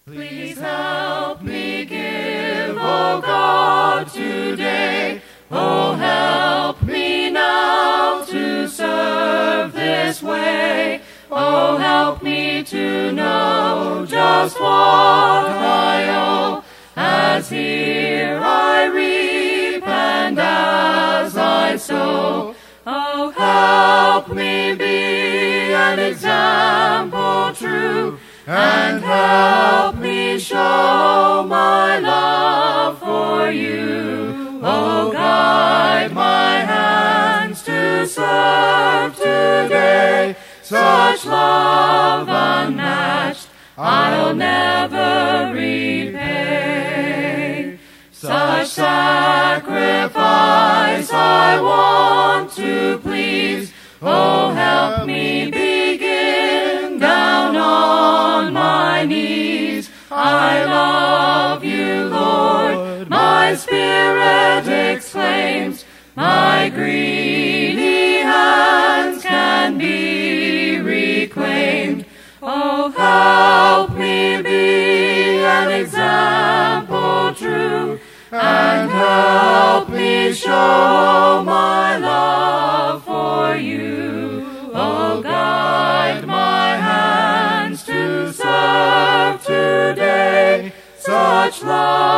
Please help me give, O God, today. Oh, help me now to serve this way. Oh, help me to know just what I owe, as here I reap and as I sow. Oh, help me be an example true, and help me show my love for you. Oh, guide my hands to serve today. Such love unmatched I'll never repay. Such sacrifice I want to please. Oh, help me begin down on my knees. I love you, Lord, my spirit exclaims. My greedy hands can be reclaimed. Oh, help me be an example true, and help me show my love for you. Oh, guide my hands to serve today. Such love